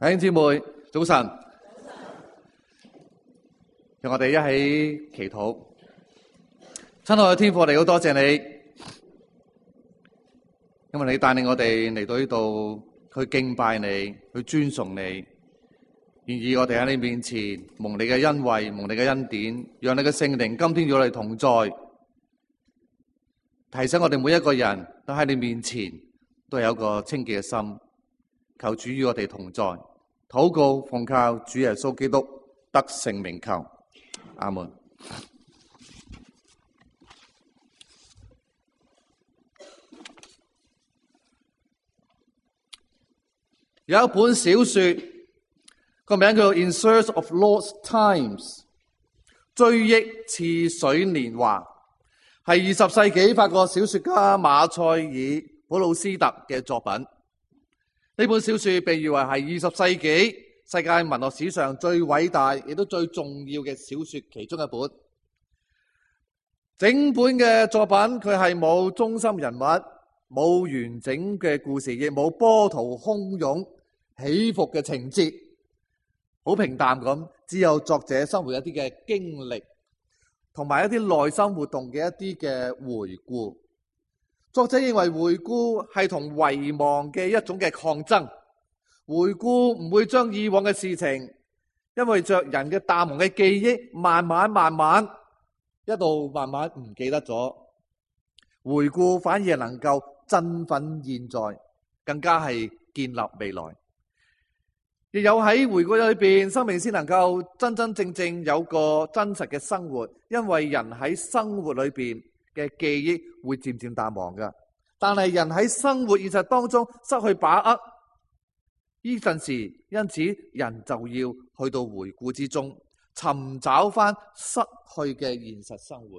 弟兄姊妹，早晨。讓我哋一起祈禱。親愛嘅天父，我哋好多謝你，因為你帶領我哋嚟到呢度去敬拜你，去尊崇你。願意我哋喺你面前蒙你嘅恩惠，蒙你嘅恩典，讓你嘅聖靈今天與我哋同在，提醒我哋每一個人都喺你面前都有一個清潔嘅心。求主與我哋同在，禱告奉靠主耶穌基督得聖名求，阿門。有一本小說個名叫做《In Search of Lost Times》，追憶似水年華，係20世紀法國小說家馬塞爾普魯斯特嘅作品。呢本小說被譽為係20世紀世界文學史上最偉大亦都最重要嘅小說其中一本。整本嘅作品佢係冇中心人物，冇完整嘅故事，亦冇波濤洶湧起伏嘅情節，好平淡咁，只有作者生活一啲嘅經歷同埋一啲內心活動嘅一啲嘅回顧。作者認為回顧係同遺忘嘅一種嘅抗爭，回顧唔會將以往嘅事情因為着人嘅淡忘嘅記憶慢慢一度慢慢唔記得咗，回顧反而能夠振奮現在，更加係建立未來。亦有喺回顧裏邊，生命先能夠真真正正有個真實嘅生活，因為人喺生活裏邊嘅記憶會漸漸淡忘㗎，但係人喺生活現實當中失去把握，呢陣時，因此人就要去到回顧之中，尋找翻失去嘅現實生活。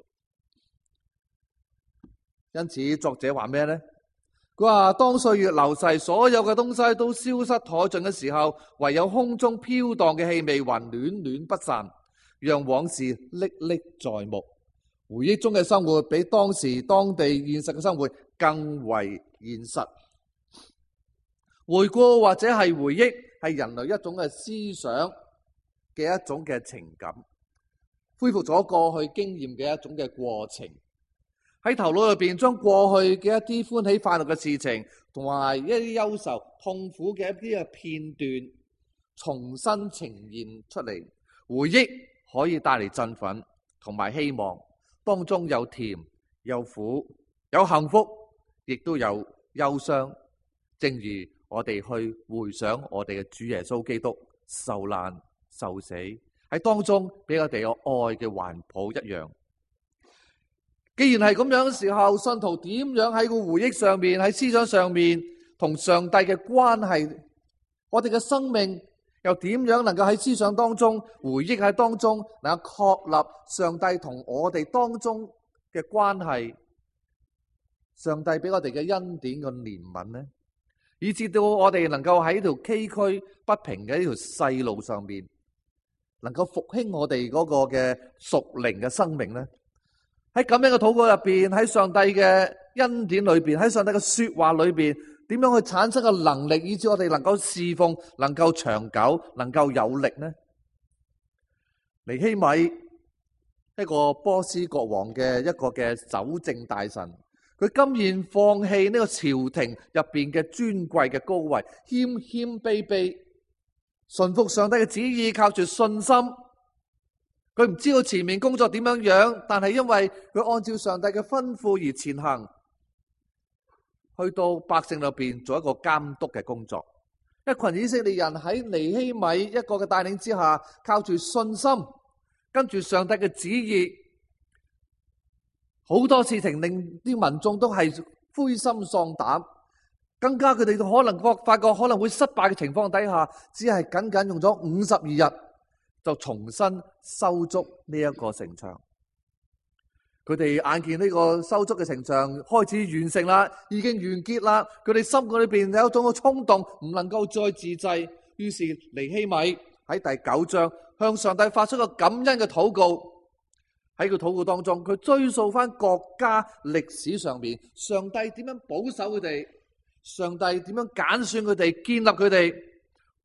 因此作者話咩呢？佢話當歲月流逝，所有嘅東西都消失殆盡嘅時候，唯有空中飄蕩嘅氣味還戀戀不散，讓往事歷歷在目。回憶中嘅生活比當時當地現實嘅生活更為現實。回顧或者係回憶，係人類一種嘅思想嘅一種嘅情感，恢復咗過去經驗嘅一種嘅過程。喺頭腦裏邊將過去嘅一啲歡喜快樂嘅事情，同埋一啲憂愁痛苦嘅一啲嘅片段重新呈現出嚟。回憶可以帶嚟振奮同埋希望，當中有甜有苦，有幸福亦都有憂傷。正如我哋去回想我哋嘅主耶穌基督受難受死，喺當中俾我哋有愛嘅環抱一樣。既然係咁樣嘅時候，信徒點樣喺個回憶上面，喺思想上面同上帝嘅關係，我哋嘅生命又點樣能夠喺思想當中、回憶喺當中能夠確立上帝同我哋當中嘅關係，上帝俾我哋嘅恩典嘅憐憫呢？以至到我哋能夠喺條崎嶇不平嘅呢條細路上面，能夠復興我哋嗰個嘅屬靈嘅生命呢？喺咁樣嘅禱告入邊，喺上帝嘅恩典裏邊，喺上帝嘅說話裏邊，點樣去產生嘅能力，以致我哋能夠侍奉，能夠長久，能夠有力呢？尼希米一個波斯國王嘅一個嘅守政大臣，佢甘願放棄呢個朝廷入邊嘅尊貴嘅高位，謙謙卑卑，順服上帝嘅旨意，靠住信心。佢唔知道前面工作點樣樣，但係因為佢按照上帝嘅吩咐而前行，去到百姓裏邊做一個監督嘅工作。一群以色列人喺尼希米一個嘅帶領之下，靠住信心，跟住上帝嘅旨意，好多事情令啲民眾都係灰心喪膽，更加佢哋可能發覺可能會失敗嘅情況底下，只係僅僅用咗52日。就重新修築呢一個城牆。佢哋眼見呢個修築嘅城牆開始完成啦，已經完結啦。佢哋心裏邊有一種嘅衝動，唔能夠再自制。於是尼希米喺第9章向上帝發出個感恩嘅禱告。喺個禱告當中，佢追溯翻國家歷史上面，上帝點樣保守佢哋，上帝點樣揀選佢哋，建立佢哋。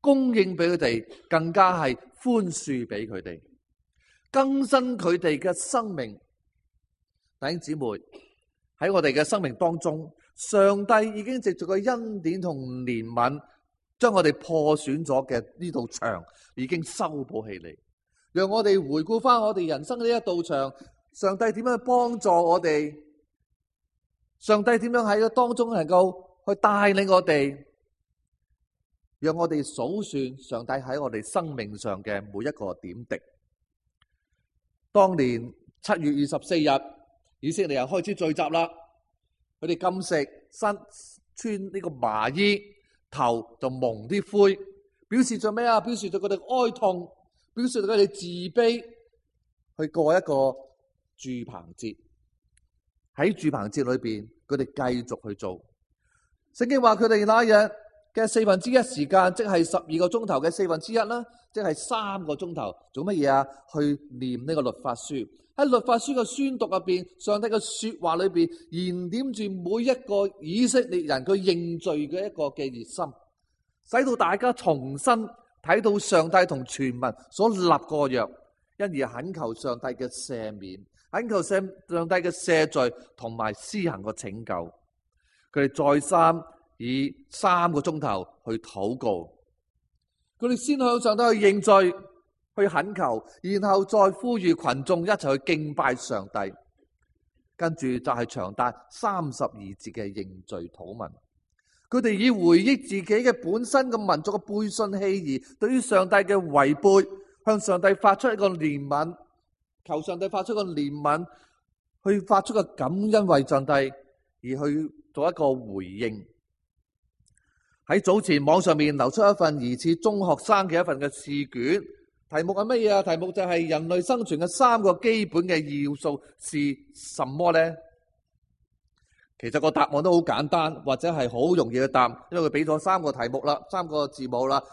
供應俾佢哋，更加係寬恕俾佢哋，更新佢哋嘅生命。弟兄姊妹，喺我哋嘅生命當中，上帝已經藉住個恩典同憐憫，將我哋破損咗嘅呢道牆已經修補起嚟。讓我哋回顧翻我哋人生呢一道牆，上帝點樣去幫助我哋？上帝點樣喺個當中能夠去帶領我哋？讓我哋數算上帝喺我哋生命上嘅每一個點滴。當年7月24日，以色列人開始聚集啦，佢哋禁食，身穿呢個麻衣，頭就蒙啲灰，表示咗咩啊？表示咗佢哋哀痛，表示咗佢哋自卑，去過一個住棚節。喺住棚節裏邊，佢哋繼續去做。聖經話佢哋那日嘅1/4時間，即係12個鐘頭嘅1/4啦，即係3個鐘頭，做乜嘢啊？去念呢個律法書。喺律法書嘅宣讀入邊，上帝嘅說話裏邊，燃點住每一個以色列人佢認罪嘅一個嘅熱心，使到大家重新睇到上帝同全民所立過約，因而懇求上帝嘅赦免，懇求上帝嘅赦罪同埋施行個拯救。佢哋再三以3個鐘頭去禱告，佢哋先向上帝去認罪，去懇求，然後再呼籲群眾一齊去敬拜上帝。跟住就係長達32節嘅認罪禱文。佢哋以回憶自己嘅本身嘅民族嘅背信棄義，對於上帝嘅違背，向上帝發出一個憐憫，求上帝發出一個憐憫，去發出個感恩為上帝，而去做一個回應。喺早前網上面流出一份疑似中學生嘅一份嘅試卷，題目係乜嘢啊？題目就係人類生存嘅3個基本嘅要素是什麼呢？其實個答案都好簡單，或者係好容易嘅答，因為佢俾咗3個題目啦，3個字母啦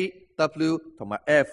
A、W 同埋 F。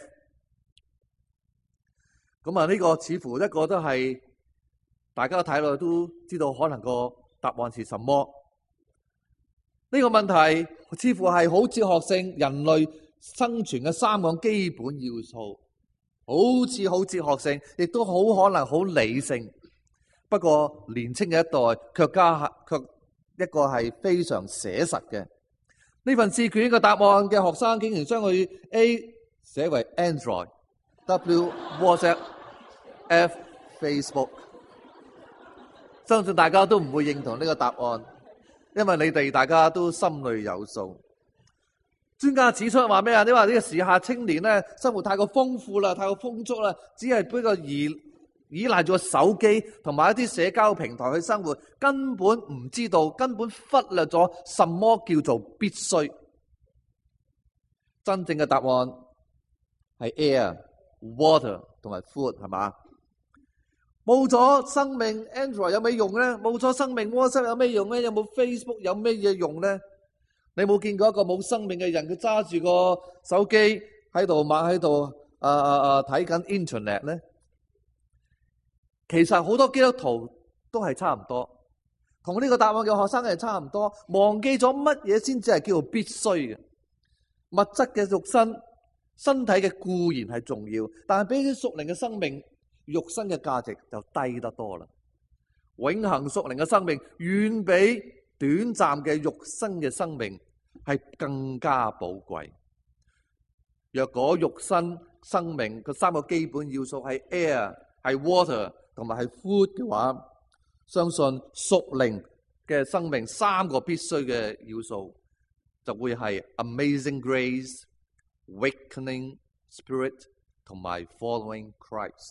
咁啊，呢個似乎一個都係大家睇落都知道可能個答案是什麼。呢個問題似乎係好哲學性，人類生存嘅3個基本要素，好似好哲學性，亦都好可能好理性。不過年輕嘅一代卻一個係非常寫實嘅。呢份試卷嘅答案嘅學生竟然將佢 A 寫為 Android、W WhatsApp、F Facebook。相信大家都唔會認同呢個答案，因為你哋大家都心裏有數。專家指出話咩啊？你話呢個時下青年咧，生活太過豐富啦，太過豐足啦，只係比較依賴咗手機同埋一啲社交平台去生活，根本唔知道，根本忽略咗什麼叫做必須。真正嘅答案係 air、water 同埋 food， 係嘛？冇咗生命 Android 有咩用咧？冇咗生命 WhatsApp 有咩用咧？有冇 Facebook 有咩嘢用咧？你冇見過一個冇生命嘅人，佢揸住個手機喺度猛喺度睇緊 internet 咧？其實好多基督徒都係差唔多，同呢個答案嘅學生係差唔多，忘記咗乜嘢先至係叫做必須嘅。物質嘅肉身體嘅固然係重要，但係比起屬靈嘅生命，肉身嘅價值就低得多啦。永恆屬靈嘅生命遠比短暫嘅肉身嘅生命係更加寶貴。若果肉身生命個3個基本要素係 air、係 water 同埋係 food 嘅話，相信屬靈嘅生命3個必須嘅要素就會係 amazing grace、awakening spirit 同埋 following Christ。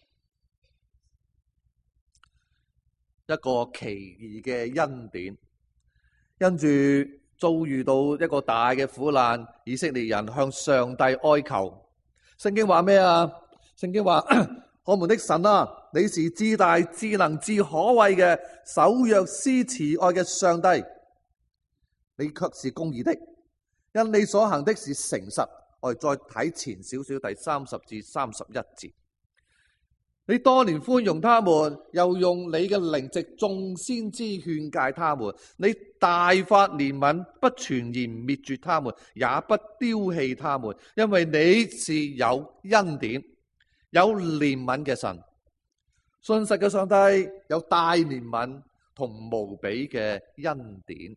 一個奇異嘅恩典，跟住遭遇到一個大嘅苦難，以色列人向上帝哀求。聖經話咩啊？聖經話我們的神啊，你是至大至能至可畏嘅，守約施慈愛嘅上帝，你卻是公義的，因你所行的是誠實。我哋再睇前少少第30至31節。 你多年寬容他們，又用你嘅靈藉眾先知勸誡他們。你大發憐憫，不全然滅絕他們，也不丟棄他們，因為你是有恩典、有憐憫嘅神。信實嘅上帝有大憐憫同無比嘅恩典。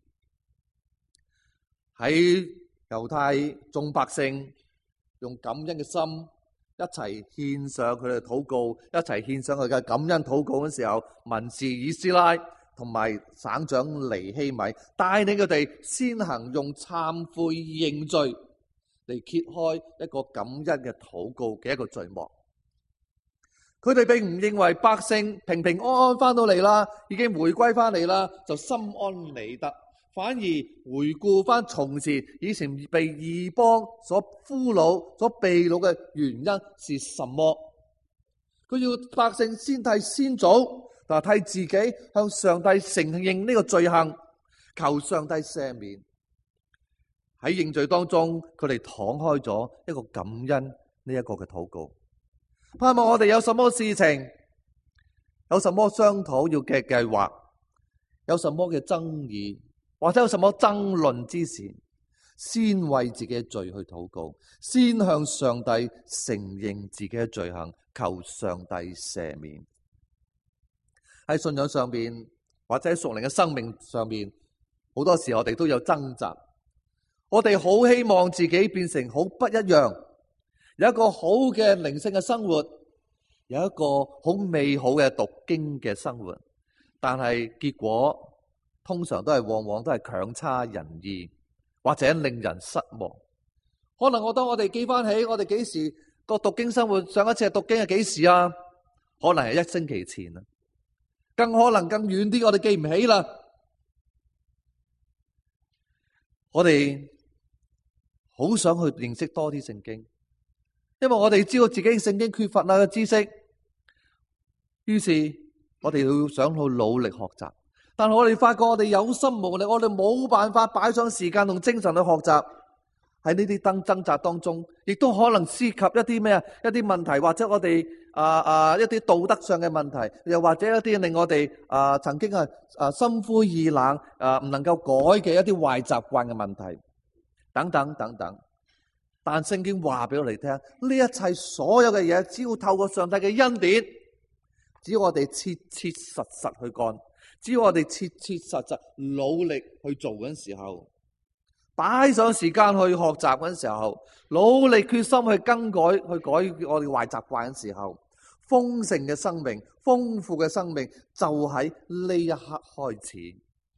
喺猶太眾百姓用感恩嘅心，一齊獻上佢哋嘅禱告，一齊獻上佢嘅感恩禱告嘅時候，文士以斯拉同埋省長尼希米帶領佢哋先行用懺悔認罪嚟揭開一個感恩嘅禱告嘅一個序幕。佢哋並唔認為百姓平平安安翻到嚟啦，已經回歸翻嚟啦，就心安理得，反而回顧翻從前以前被異邦所俘虜、所被擄嘅原因是什麼？佢要百姓先替先祖，替自己向上帝承認呢個罪行，求上帝赦免。喺認罪當中，佢哋敞開咗一個感恩呢一個嘅禱告。盼望我哋有什麼事情，有什麼商討要嘅計劃，有什麼嘅爭議，或者有什麼爭論之時，先為自己嘅罪去禱告，先向上帝承認自己嘅罪行，求上帝赦免。喺信仰上面，或者喺屬靈嘅生命上面，好多時我哋都有掙扎。我哋好希望自己變成好不一樣，有一個好嘅靈性嘅生活，有一個好美好嘅讀經嘅生活，但係結果通常往往都係強差人意，或者令人失望。可能當我哋記翻起我哋幾時個讀經生活，上一次讀經係幾時啊？可能係1星期前啊，更可能更遠啲，我哋記唔起啦。我哋好想去認識多啲聖經，因為我哋知道自己聖經缺乏嘅知識，於是我哋要想去努力學習。但係我哋發覺我哋有心無力，我哋冇辦法擺上時間同精神去學習。喺呢啲掙扎當中，亦都可能涉及一啲一啲問題，或者我哋一啲道德上嘅問題，又或者一啲令我哋曾經心灰意冷唔能夠改嘅一啲壞習慣嘅問題，等等等等。但聖經話俾我哋聽，呢一切所有嘅嘢，只要透過上帝嘅恩典，只要我哋切切實實去幹，只要我哋切切實實努力去做嗰陣時候，擺上時間去學習嗰陣時候，努力決心去更改，去改我哋壞習慣嘅時候，豐盛嘅生命、豐富嘅生命就喺呢一刻開始。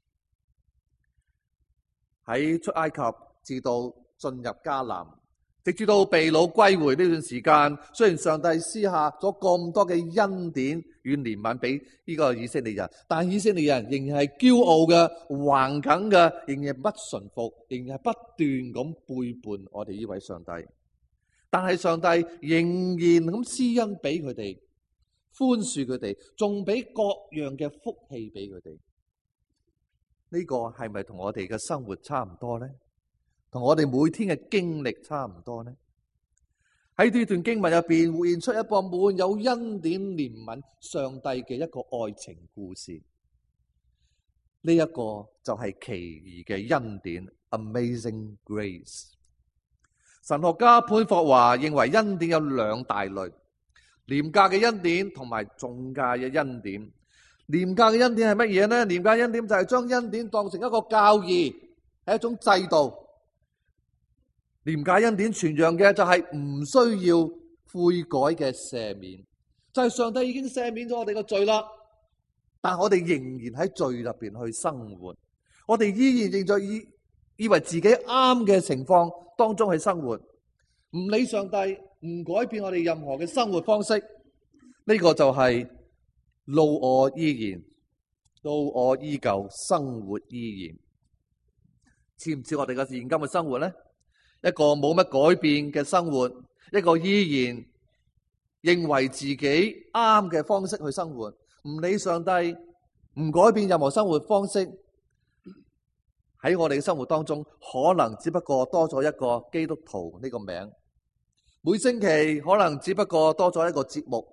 喺出埃及至到進入迦南，直至到被擄歸回呢段時間，雖然上帝施下咗咁多嘅恩典與憐憫俾呢個以色列人，但以色列人仍然係驕傲嘅、橫梗嘅，仍然不順服，仍然係不斷咁背叛我哋呢位上帝。但係上帝仍然咁施恩俾佢哋，寬恕佢哋，仲俾各樣嘅福氣俾佢哋。呢個係咪同我哋嘅生活差唔多呢？同我哋每天嘅經歷差唔多呢？喺呢段經文入邊，匯現出一個滿有恩典憐憫上帝嘅一個愛情故事。呢一個就係奇異嘅恩典 （Amazing Grace）。神學家潘霍華認為恩典有兩大類：廉價嘅恩典同埋重價嘅恩典。廉價嘅恩典係乜嘢呢？廉價恩典就係將恩典當成一個教義，係一種制度。廉價恩典傳揚嘅就係唔需要悔改嘅赦免，就係上帝已經赦免咗我哋嘅罪啦，但我哋仍然喺罪入邊去生活，我哋依然仍在以為自己啱嘅情況當中去生活，唔理上帝，唔改變我哋任何嘅生活方式。呢個就係老我依然，老我依舊，生活依然。似唔似我哋嘅現今嘅生活呢？一個冇乜改變嘅生活，一個依然認為自己啱嘅方式去生活，唔理上帝，唔改變任何生活方式。喺我哋嘅生活當中，可能只不過多咗一個基督徒呢個名，每星期可能只不過多咗一個節目，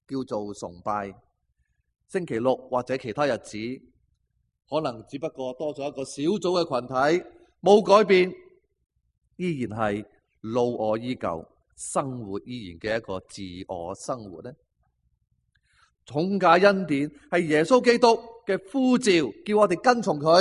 叫做崇拜。星期六或者其他日子，可能只不過多咗一個小組嘅群體，冇改變，依然係老我依舊，生活依然嘅一個自我生活呢？重價恩典係耶穌基督嘅呼召，叫我哋跟從佢，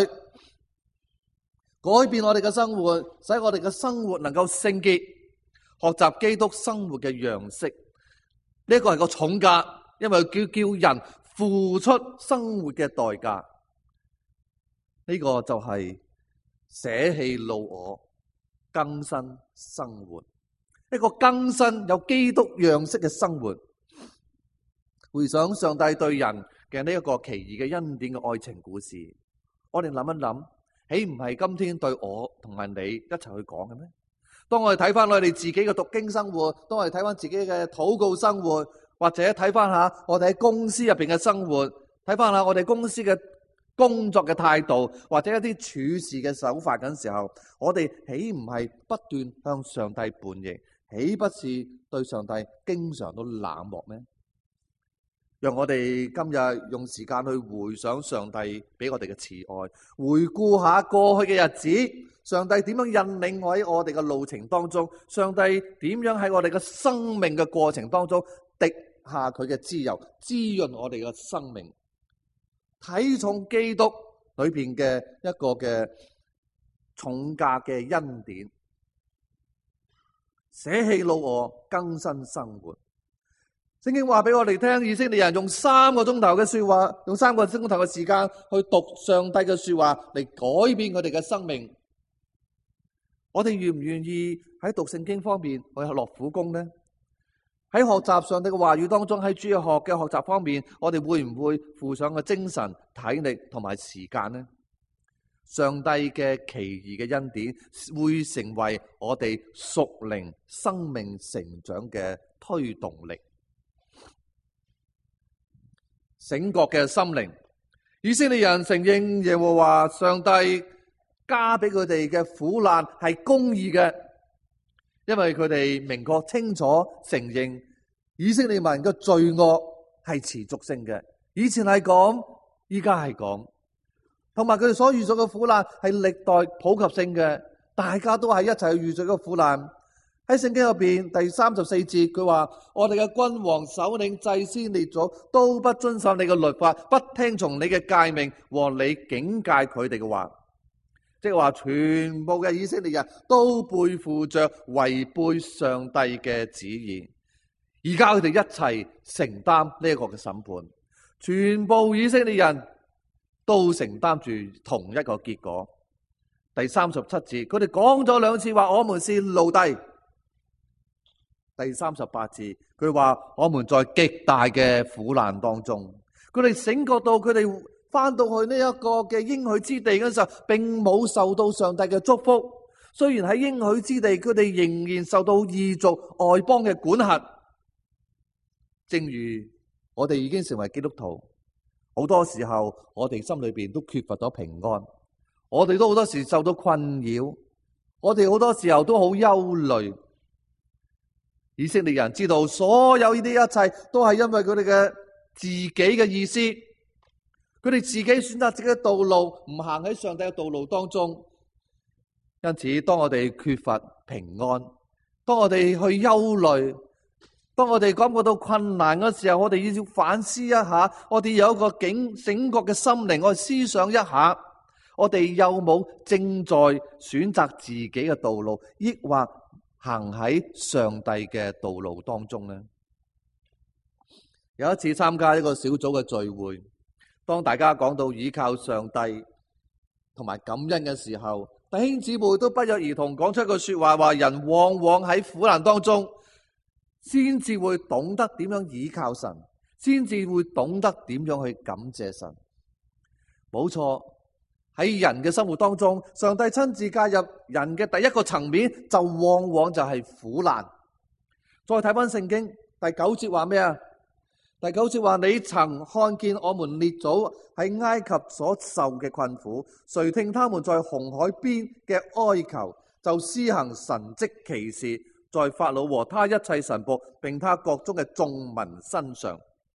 改變我哋嘅生活，使我哋嘅生活能夠聖潔，學習基督生活嘅樣式。呢個係個重價，因為叫人付出生活嘅代價。呢個就係捨棄老我，更新生活，一個更新有基督樣式嘅生活。回想上帝對人嘅呢一個奇異嘅恩典嘅愛情故事，我哋諗一諗，豈唔係今天對我同埋你一齊去講嘅咩？當我哋睇翻我哋自己嘅讀經生活，當我哋睇翻自己嘅禱告生活，或者睇翻下我哋喺公司入邊嘅生活，睇翻下我哋公司嘅工作嘅態度，或者一啲處事嘅手法嘅時候，我哋豈唔係不斷向上帝叛逆？豈不是對上帝經常都冷漠咩？讓我哋今日用時間去回想上帝俾我哋嘅慈愛，回顧下過去嘅日子，上帝點樣引領我喺我哋嘅路程當中，上帝點樣喺我哋嘅生命嘅過程當中滴下佢嘅滋油，滋潤我哋嘅生命，睇重基督裏邊嘅一個嘅重價嘅恩典，捨棄老我，更新生活。聖經話俾我哋聽，以色列人用3個鐘頭嘅說話，用3個鐘頭嘅時間去讀上帝嘅說話嚟改變佢哋嘅生命。我哋願唔願意喺讀聖經方面去落苦功呢？喺學習上帝嘅話語當中，喺主日學嘅學習方面，我哋會唔會付上嘅精神、體力同埋時間呢？上帝嘅奇異嘅恩典會成為我哋屬靈生命成長嘅推動力。醒覺嘅心靈，以色列人承認耶和華上帝加俾佢哋嘅苦難係公義嘅，因為佢哋明確清楚承認以色列民嘅罪惡係持續性嘅，以前係咁，依家係咁，同埋佢哋所遇到嘅苦難係歷代普及性嘅，大家都係一齊遇到嘅苦難。喺聖經入邊第34節，佢話我哋嘅君王、首領、祭司、列祖都不遵守你嘅律法，不聽從你嘅誡命和你警戒佢哋嘅話，即係話全部嘅以色列人都背負着違背上帝嘅旨意，而家佢哋一齊承擔呢一個嘅審判，全部以色列人都承擔住同一個結果。第37節，佢哋講咗2次話我們是奴隸。第38節，佢話我們在極大嘅苦難當中，佢哋醒覺到佢哋翻到去呢一個嘅應許之地嗰時候，並冇受到上帝嘅祝福。雖然喺應許之地，佢哋仍然受到異族外邦嘅管轄。正如我哋已經成為基督徒，好多時候我哋心裏邊都缺乏咗平安，我哋都好多時受到困擾，我哋好多時候都好憂慮。以色列人知道所有呢啲一切都係因為佢哋嘅自己嘅意思，佢哋自己選擇自己嘅道路，唔行喺上帝嘅道路當中。因此，當我哋缺乏平安，當我哋去憂慮，當我哋感覺到困難嘅時候，我哋要反思一下，我哋有一個醒覺嘅心靈，我哋思想一下，我哋有冇正在選擇自己嘅道路，抑或行喺上帝嘅道路當中呢？有一次參加一個小組嘅聚會，當大家講到倚靠上帝同埋感恩嘅時候，弟兄姊妹都不約而同講出一句說話，話人往往喺苦難當中先至會懂得點樣倚靠神，先至會懂得點樣去感謝神。冇錯，喺人嘅生活當中，上帝親自介入人嘅第一個層面，就往往就係苦難。再睇翻聖經第9節話咩啊？第9節話，你曾看見我們列祖喺埃及所受嘅困苦，誰聽他們在紅海邊嘅哀求，就施行神蹟奇事，在法老和他一切臣僕並他國中嘅眾民身上。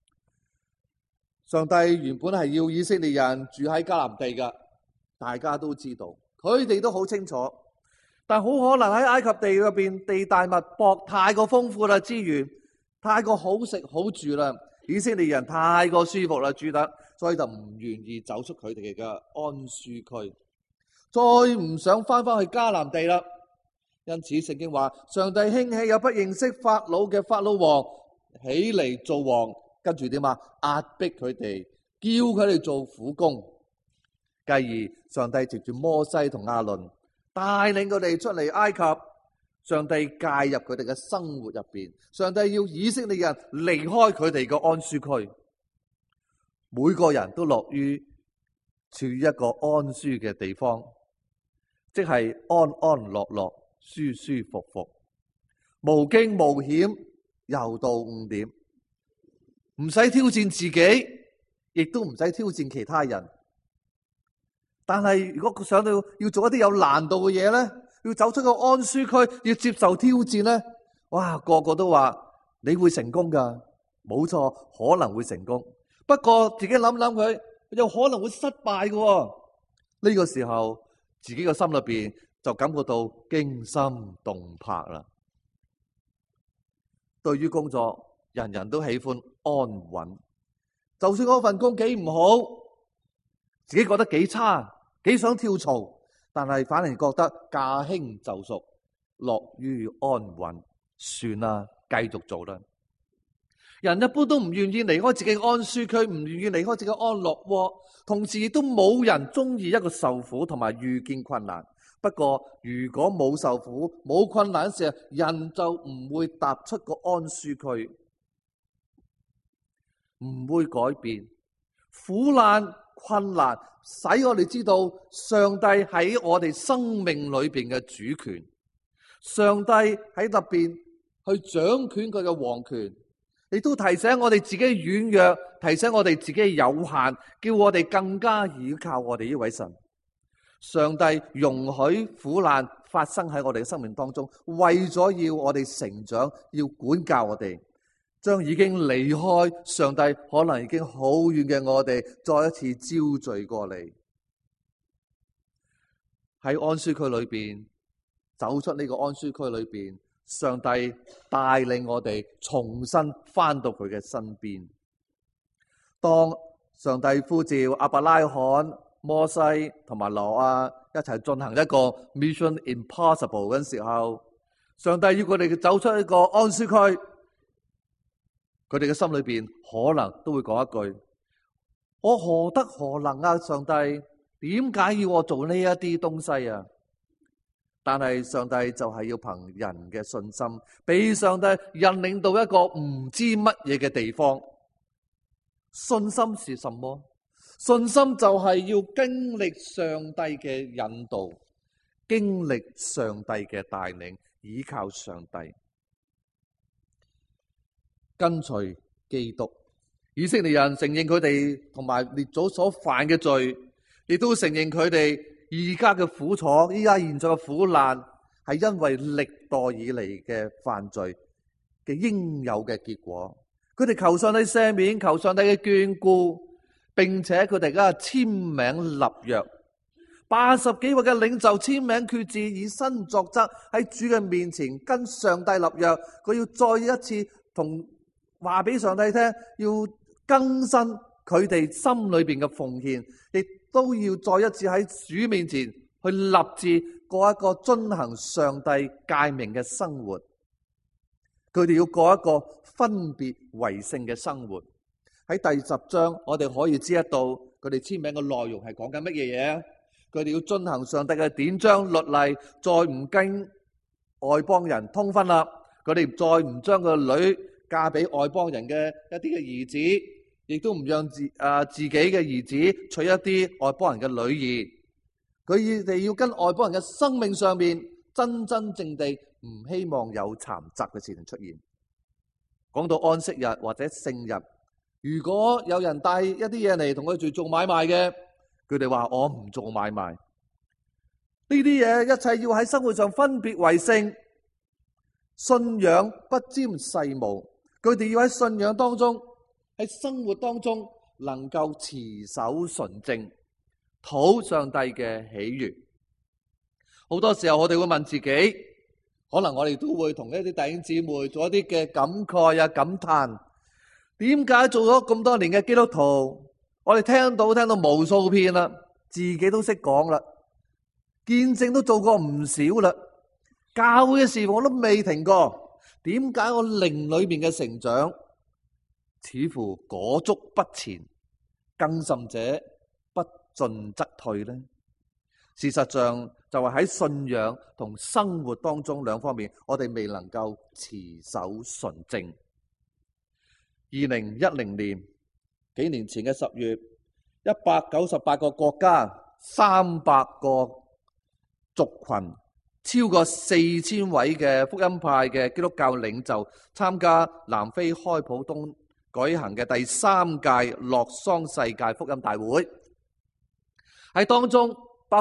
上帝原本係要以色列人住喺迦南地㗎，大家都知道，佢哋都好清楚。但好可能喺埃及地入邊地大物博，太過豐富啦，資源太過好食好住啦，以色列人太過舒服啦，住得，所以就唔願意走出佢哋嘅安舒區，再唔想翻返去迦南地啦。因此聖經話，上帝興起有不認識法老嘅法老王起嚟做王，跟住點啊？壓迫佢哋，叫佢哋做苦工。繼而上帝藉住摩西同亞倫帶領佢哋出嚟埃及，上帝介入佢哋嘅生活入邊，上帝要以色列人離開佢哋嘅安舒區，每個人都樂於處於一個安舒嘅地方，即係安安樂樂、舒舒服服，無驚無險，又到5點，唔使挑戰自己，亦都唔使挑戰其他人。但係如果想到要做一啲有難度嘅嘢咧，要走出個安舒區，要接受挑戰咧，哇，個個都話你會成功噶，冇錯，可能會成功。不過自己諗諗佢，又可能會失敗嘅。呢個時候，自己嘅心裏邊就感覺到驚心動魄啦。對於工作，人人都喜歡安穩，就算嗰份工幾唔好，自己覺得幾差，幾想跳槽，但係反而覺得駕輕就熟，樂於安穩，算啦，繼續做啦。人一般都唔願意離開自己嘅安舒區，唔願意離開自己嘅安樂窩，同時亦都冇人中意一個受苦同埋遇見困難。不過如果冇受苦冇困難嘅時候，人就唔會踏出個安舒區，唔會改變。苦難困難使我哋知道上帝喺我哋生命裏邊嘅主權，上帝喺入邊去掌權佢嘅王權，亦都提醒我哋自己軟弱，提醒我哋自己有限，叫我哋更加倚靠我哋呢位神。上帝容許苦難發生喺我哋嘅生命當中，為咗要我哋成長，要管教我哋，將已經離開上帝可能已經好遠嘅我哋再一次招聚過嚟，喺安舒區裏邊走出呢個安舒區裏邊，上帝帶領我哋重新翻到佢嘅身邊。當上帝呼召亞伯拉罕、摩西同埋挪亞一齊進行一個 Mission Impossible 嘅時候，上帝要佢哋走出一個安舒區，佢哋嘅心裏邊可能都會講一句：我何德何能啊？上帝點解要我做呢一啲東西啊？但係上帝就係要憑人嘅信心，俾上帝引領到一個唔知乜嘢嘅地方。信心是什麼？信心就係要經歷上帝嘅引導，經歷上帝嘅帶領，依靠上帝，跟隨基督。以色列人承認佢哋同埋列祖所犯嘅罪，亦都承認佢哋而家嘅苦楚，依家現在嘅苦難係因為歷代以嚟嘅犯罪嘅應有嘅結果。佢哋求上帝赦免，求上帝嘅眷顧，並且佢哋而家簽名立約，80幾位嘅領袖簽名決志，以身作則，喺主嘅面前跟上帝立約。佢要再一次同話俾上帝聽，要更新佢哋心裏邊嘅奉獻，亦都要再一次喺主面前去立志過一個遵行上帝誡命嘅生活。佢哋要過一個分別為聖嘅生活。喺第10章，我哋可以知得到佢哋簽名嘅內容係講緊乜嘢嘢。佢哋要遵行上帝嘅典章律例，再唔跟外邦人通婚啦。佢哋再唔將個女嫁俾外邦人嘅一啲嘅兒子，亦都唔讓自己嘅兒子娶一啲外邦人嘅女兒。佢哋要跟外邦人嘅生命上面真真正地唔希望有殘疾嘅事情出現。講到安息日或者聖日，如果有人帶一啲嘢嚟同佢哋做買賣嘅，佢哋話我唔做買賣。呢啲嘢一切要喺生活上分別為聖，信仰不沾世務。佢哋要喺信仰當中，喺生活當中能夠持守純正，討上帝嘅喜悅。好多時候我哋會問自己，可能我哋都會同一啲弟兄姊妹做一啲嘅感慨啊、感嘆，點解做咗咁多年嘅基督徒，我哋聽到無數遍啦，自己都識講啦，見證都做過唔少啦，教會嘅事我都未停過，點解我靈裏面嘅成長似乎裹足不前，更甚者不進則退呢？事實上就係喺信仰同生活當中兩方面，我哋未能夠持守純正。2010年幾年前嘅10月，198個國家，300個族群，超過4000位嘅福音派嘅基督教領袖參加南非開普敦舉行嘅第3屆洛桑世界福音大會。喺當中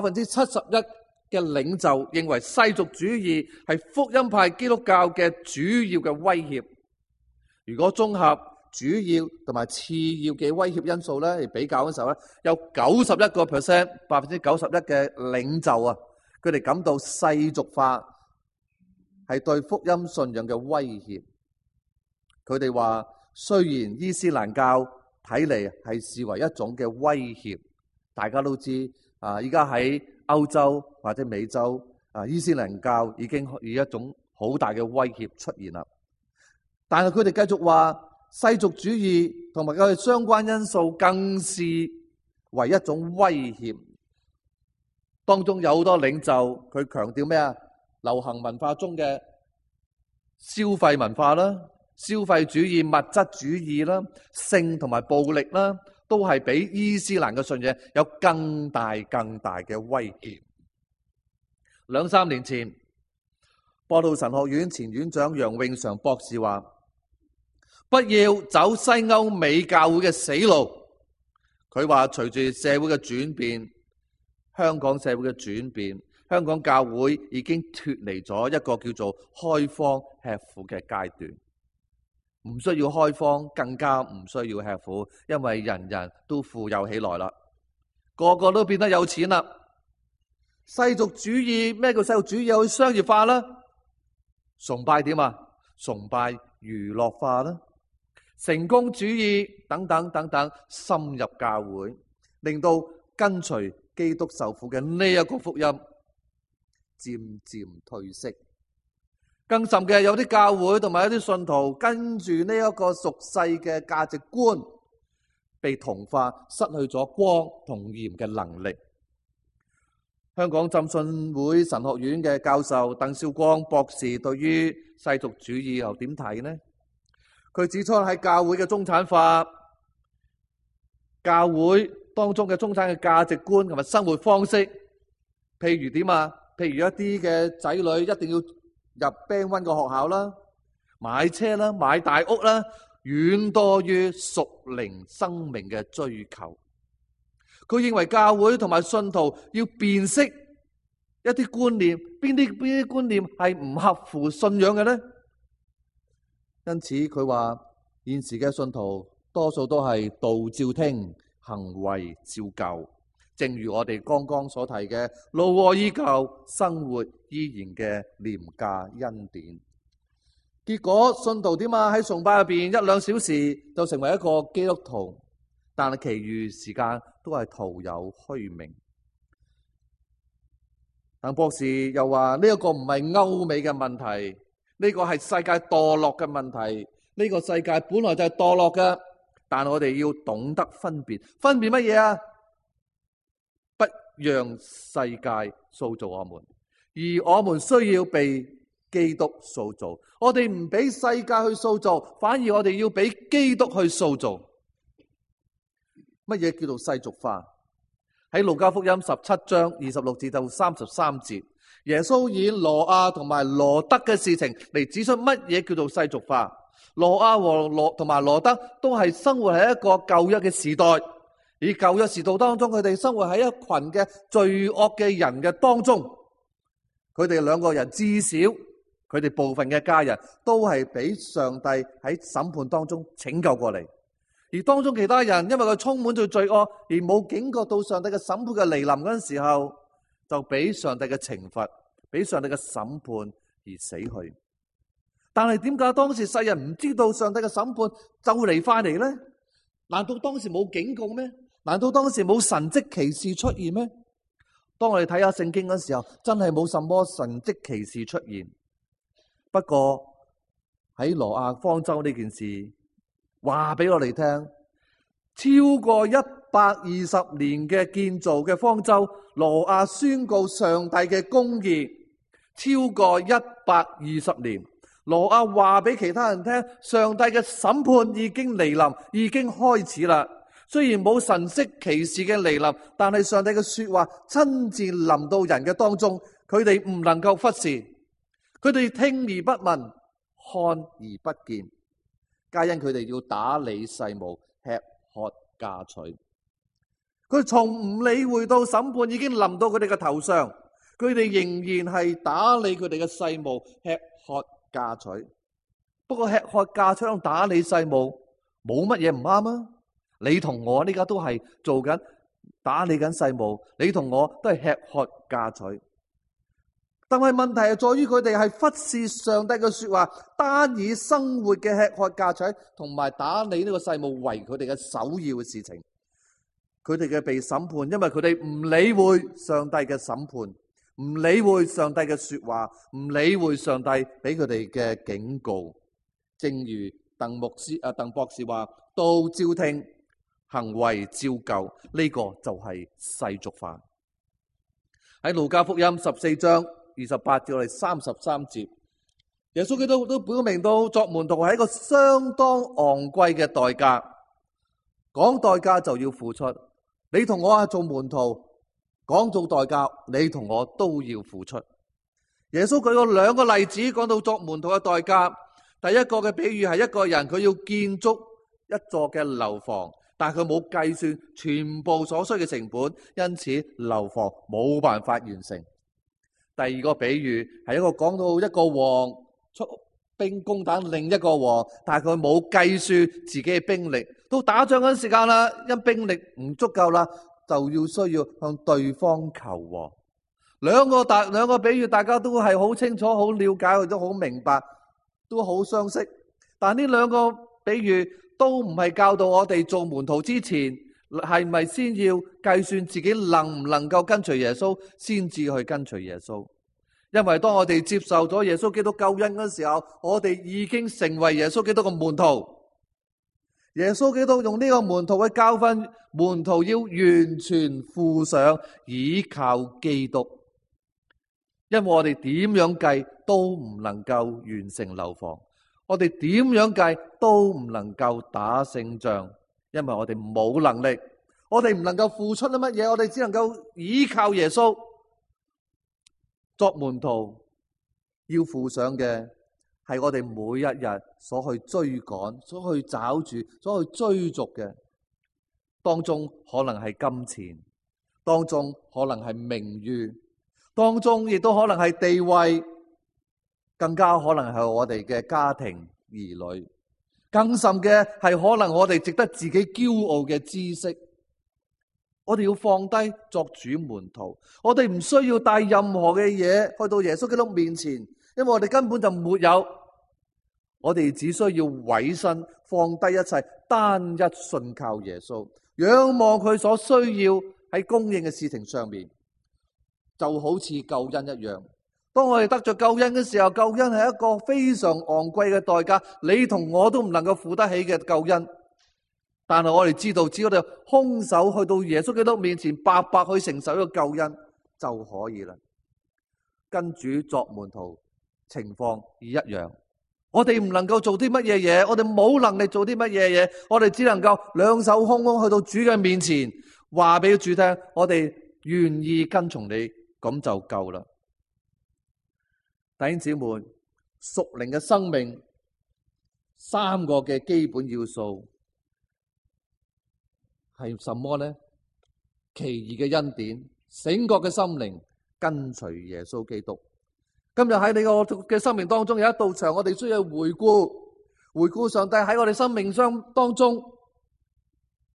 71%嘅領袖認為世俗主義係福音派基督教嘅主要嘅威脅。如果綜合主要同埋次要嘅威脅因素咧嚟比較嘅時候咧，有91%，91%嘅領袖啊，佢哋感到世俗化係對福音信仰嘅威脅。佢哋話，雖然伊斯蘭教睇嚟係視為一種嘅威脅，大家都知依家喺歐洲或者美洲伊斯蘭教已經以一種好大嘅威脅出現啦。但係佢哋繼續話，世俗主義同埋佢哋相關因素更是為一種威脅。當中有好多領袖，佢強調咩啊？流行文化中嘅消費文化啦、消費主義、物質主義啦、性同埋暴力啦，都係比伊斯蘭嘅信仰有更大嘅威脅。2-3年前，播道神學院前院長楊永常博士話，不要走西歐美教會嘅死路。佢話隨住社會嘅轉變，香港社會嘅轉變，香港教會已經脫離咗一個叫做開荒吃苦嘅階段。唔需要開荒，更加唔需要吃苦，因為人人都富有起來啦，個個都變得有錢啦。世俗主義，咩叫世俗主義？有商業化啦，崇拜點啊？崇拜娛樂化啦，成功主義等等等等，深入教會，令到跟隨基督受苦嘅呢一個福音漸漸褪色。更甚嘅，有啲教會同埋一啲信徒跟住呢一個俗世嘅價值觀，被同化，失去咗光同鹽嘅能力。香港浸信會神學院嘅教授鄧少光博士對於世俗主義又點睇呢？佢指出喺教會嘅中產化，教會當中嘅中產嘅價值觀同埋生活方式，譬如點啊？譬如一啲嘅仔女一定要入 Band 1嘅學校啦，買車啦，買大屋啦，遠多於屬靈生命嘅追求。佢認為教會同埋信徒要辨識一啲觀念，邊啲觀念係唔合乎信仰嘅呢？因此佢話現時嘅信徒多數都係道照聽，行為照舊。正如我哋剛剛所提嘅，老我依舊，生活依然嘅廉價恩典。結果信徒點啊？喺崇拜入邊1-2小時就成為一個基督徒，但係其餘時間都係徒有虛名。鄧博士又話呢一個唔係歐美嘅問題，呢個係世界墮落嘅問題。呢個世界本來就係墮落嘅，但我哋要懂得分別乜嘢啊？不讓世界塑造我們，而我們需要被基督塑造。我哋唔俾世界去塑造，反而我哋要俾基督去塑造。乜嘢叫做世俗化？喺路加福音17章26節到33節，耶穌以挪亞同埋羅德嘅事情嚟指出乜嘢叫做世俗化。挪亞和同埋羅德都係生活喺一個舊約嘅時代。而舊約時代當中，佢哋生活喺一群嘅罪惡嘅人嘅當中，佢哋兩個人至少佢哋部分嘅家人都係俾上帝喺審判當中拯救過嚟， 而當中其他人因為佢充滿咗罪惡，而冇警覺到上帝嘅審判嘅嚟臨嗰陣時候，就俾上帝嘅懲罰，俾上帝嘅審判而死去。但係點解當時世人唔知道上帝嘅審判就嚟快嚟呢？難道當時冇警告咩？難道當時冇神蹟奇事出現咩？當我哋睇下聖經嗰時候，真係冇什麼神蹟奇事出現。不過喺挪亞方舟呢件事，話俾我哋聽，超過120年嘅建造嘅方舟，挪亞宣告上帝嘅公義，超過120年。挪亞話俾其他人聽，上帝嘅審判已經嚟臨，已經開始啦。雖然冇神蹟奇事嘅嚟臨，但係上帝嘅說話親自臨到人嘅當中，佢哋唔能夠忽視，佢哋聽而不聞，看而不見，皆因佢哋要打理世務，吃喝嫁娶。佢從唔理會到審判已經臨到佢哋嘅頭上，佢哋仍然係打理佢哋嘅世務，吃喝嫁娶。不過吃喝嫁娶同打理世務冇乜嘢唔啱啊！你同我呢家都係做緊打理緊世務，你同我都係吃喝嫁娶。但係問題係在於佢哋係忽視上帝嘅說話，單以生活嘅吃喝嫁娶同埋打理呢個世務為佢哋嘅首要嘅事情。佢哋嘅被審判，因為佢哋唔理會上帝嘅審判，唔理會上帝嘅說話，唔理會上帝俾佢哋嘅警告。正如鄧博士話，都照聽，行為照舊，呢個就係世俗化。喺路加福音14章28至33節，耶穌基督都表明到作門徒係一個相當昂貴嘅代價。講代價就要付出，你同我係做門徒，講做代價，你同我都要付出。耶穌舉過兩個例子，講到作門徒嘅代價。第一個嘅比喻係一個人，佢要建築一座嘅樓房，但係佢冇計算全部所需嘅成本，因此樓房冇辦法完成。第二個比喻係一個講到一個王出兵攻打另一個王，但係佢冇計算自己嘅兵力，到打仗嗰陣時間啦，因兵力唔足夠啦，就要需要向對方求和。兩個比喻大家都係好清楚、好了解，都好明白，都好相識。但呢兩個比喻都唔係教導我哋做門徒之前係咪先要計算自己能唔能夠跟隨耶穌，先至去跟隨耶穌。因為當我哋接受咗耶穌基督救恩嘅時候，我哋已經成為耶穌基督嘅門徒。耶穌基督用呢個門徒嘅教訓，門徒要完全付上，倚靠基督。因為我哋點樣計都唔能夠完成樓房，我哋點樣計都唔能夠打勝仗，因為我哋冇能力，我哋唔能夠付出啲乜嘢，我哋只能夠倚靠耶穌。作門徒要付上嘅係我哋每一日所去追趕、所去找住、所去追逐嘅，當中可能係金錢，當中可能係名譽，當中亦都可能係地位，更加可能係我哋嘅家庭兒女，更甚嘅係可能我哋值得自己驕傲嘅知識。我哋要放低作主門徒，我哋唔需要帶任何嘅嘢去到耶穌基督面前，因為我哋根本就沒有。我哋只需要委身，放低一切，單一信靠耶穌，仰望佢所需要喺供應嘅事情上面，就好似救恩一樣。當我哋得着救恩嘅時候，救恩係一個非常昂貴嘅代價，你同我都唔能夠付得起嘅救恩。但係我哋知道，只要我哋空手去到耶穌基督面前，白白去承受呢個救恩就可以啦。跟主作門徒情況一樣，我哋唔能夠做啲乜嘢嘢，我哋冇能力做啲乜嘢嘢，我哋只能夠兩手空空去到主嘅面前，話俾主聽，我哋願意跟從你，咁就夠啦。弟兄姊妹，屬靈嘅生命三個嘅基本要素係什麼呢？奇異嘅恩典、醒覺嘅心靈、跟隨耶穌基督。今日喺你我嘅生命當中有一道牆，我哋需要回顧上帝喺我哋生命當中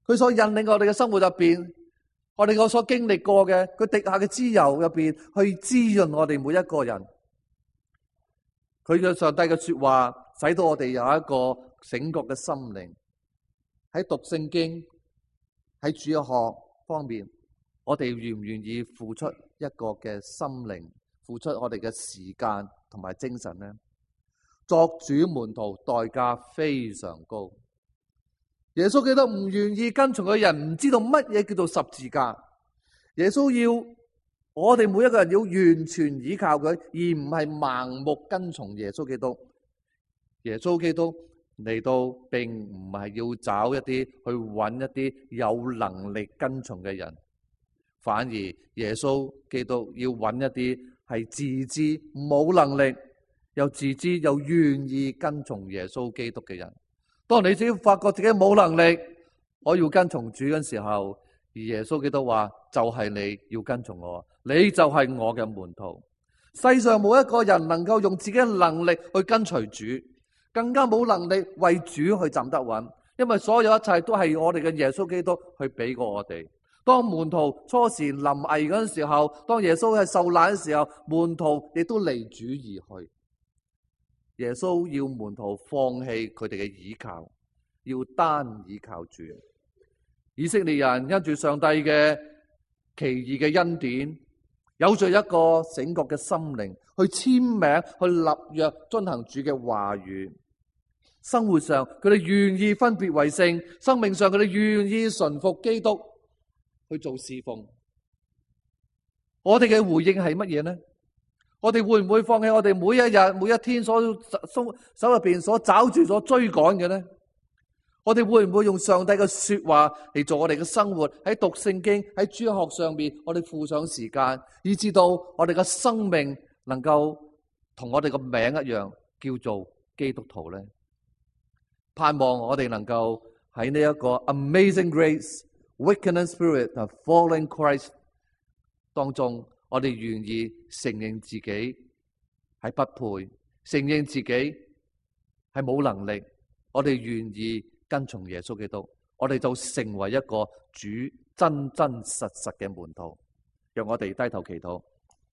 佢所引領我哋嘅生活入邊，我哋所經歷過嘅，佢滴下嘅脂油入邊，去滋潤我哋每一個人。佢嘅上帝嘅說話，使到我哋有一個醒覺嘅心靈。喺讀聖經，喺主日學方面，我哋願唔願意付出一個嘅心靈，付出我哋嘅時間同埋精神呢？作主門徒代價非常高。耶穌基督唔願意跟從嘅人唔知道乜嘢叫做十字架。耶穌要我哋每一個人要完全依靠佢，而唔係盲目跟從耶穌基督。耶穌基督嚟到並唔係要找一啲去揾一啲有能力跟從嘅人，反而耶穌基督要揾一啲係自知冇能力又自知又願意跟從耶穌基督嘅人。當你只要發覺自己冇能力，我要跟從主嘅時候，而耶穌基督話就係你要跟從我，你就係我嘅門徒。世上冇一個人能夠用自己嘅能力去跟隨主，更加冇能力為主去站得穩，因為所有一切都係我哋嘅耶穌基督去俾過我哋。當門徒初時臨危嗰陣時候，當耶穌係受難嘅時候，門徒亦都離主而去。耶穌要門徒放棄佢哋嘅倚靠，要單倚靠主。以色列人因住上帝嘅奇異嘅恩典，有着一個醒覺嘅心靈，去簽名、去立約、遵行主嘅話語。生活上佢哋願意分別為聖，生命上佢哋願意順服基督去做侍奉。我哋嘅回應係乜嘢呢？我哋會唔會放棄我哋每一日每一天所手入邊所抓住所追趕嘅呢？我哋會唔會用上帝嘅說話嚟做我哋嘅生活？喺讀聖經、喺主學上面，我哋付上時間，以至到我哋嘅生命能夠同我哋個名一樣，叫做基督徒呢？盼望我哋能夠喺呢一個 Amazing Grace Awakening Spirit of Fallen Christ 當中，我哋願意承認自己係不配，承認自己係冇能力，我哋願意跟從耶穌基督，我哋就成為一個主真真實實嘅門徒。讓我哋低頭祈禱。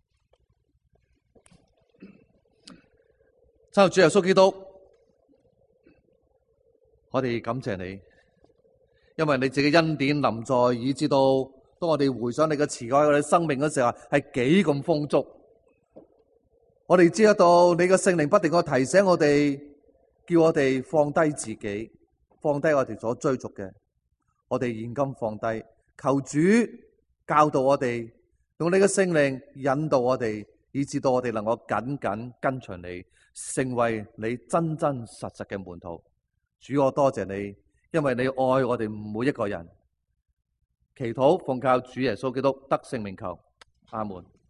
親愛主耶穌基督，我哋感謝你，因為你自己恩典臨在，以至到當我哋回想你嘅慈愛，我哋生命嘅時候係幾咁豐足。我哋知得到你嘅聖靈不斷去提醒我哋，叫我哋放低自己，放低我哋所追逐嘅。我哋現今放低，求主教導我哋，用你嘅聖靈引導我哋，以至到我哋能夠緊緊跟隨你，成為你真真實實嘅門徒。主，我多謝你，因為你愛我哋每一個人。祈禱奉靠主耶穌基督得聖名求，阿門。